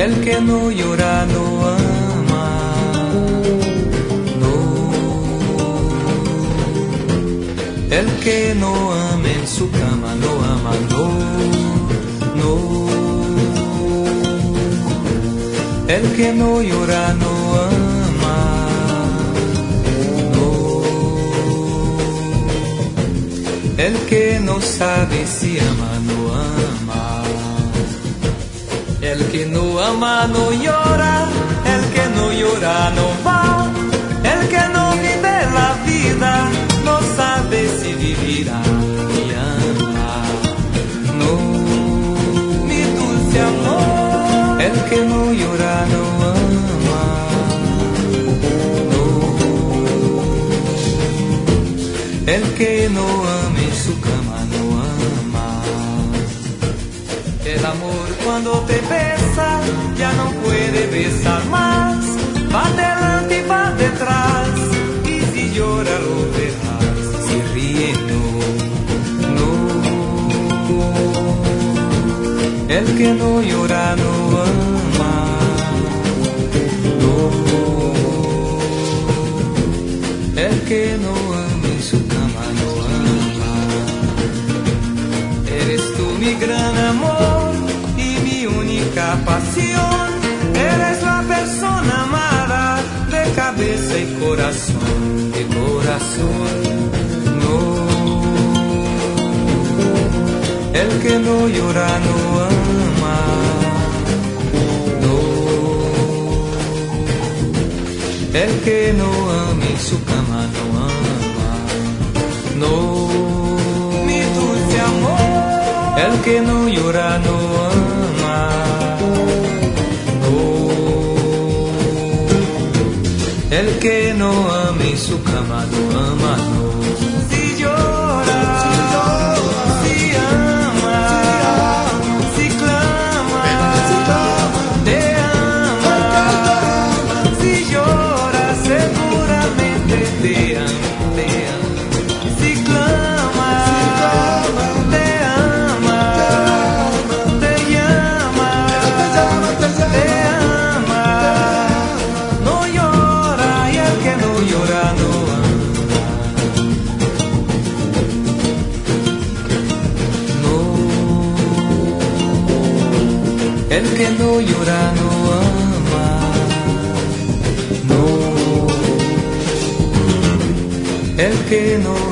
El que no llora no ama. No. El que no ama en su cama no ama. No. No. El que no llora no ama. No. El que no sabe si ama no ama. El que no ama no llora, el que no llora no va, el que no vive la vida no sabe si vivirá y ama. No, mi dulce amor, el que no llora no ama. No, el que no ama en su cama no ama. El amor cuando te besa ya no puede besar más, va adelante y va detrás, y si llora lo verás, si ríe no, no. El que no llora no ama, no. El que no ama en su cama no ama. Eres tú mi gran amor, pasión, eres la persona amada de cabeza y corazón, de corazón, no. El que no llora no ama, no. El que no ama en su cama no ama, no. Mi dulce amor, el que no llora no ama. El que no ama en su cama no ama, no. Si llora, si ama, si clama, te ama. Si llora, seguramente te ama, te ama. Si clama, te ama, te llama, te ama. No llora y el que no llora no ama. No. El que no llora no ama. No. El que no